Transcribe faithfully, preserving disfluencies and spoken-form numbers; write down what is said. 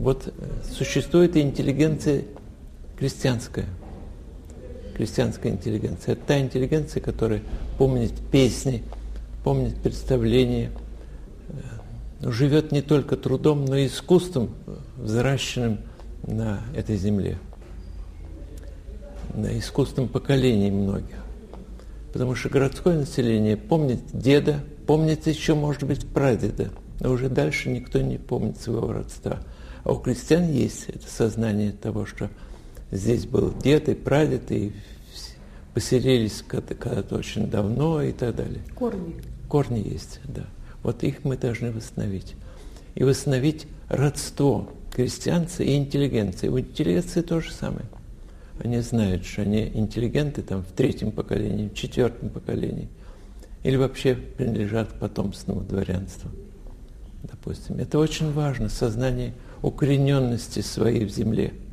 Вот существует и интеллигенция крестьянская. Крестьянская интеллигенция. Это та интеллигенция, которая помнит песни, помнит представления, живет не только трудом, но и искусством, взращенным на этой земле, на искусственном поколении многих. Потому что городское население помнит деда, помнит еще, может быть, прадеда, но уже дальше никто не помнит своего родства. А у крестьян есть это сознание того, что здесь был дед и прадед, и поселились когда-то очень давно и так далее. Корни. Корни есть, да. Вот их мы должны восстановить. И восстановить родство крестьянца и интеллигенции. У интеллигенции то же самое. Они знают, что они интеллигенты там, в третьем поколении, в четвертом поколении. Или вообще принадлежат к потомственному дворянству, допустим. Это очень важно, сознание укорененности своей в земле.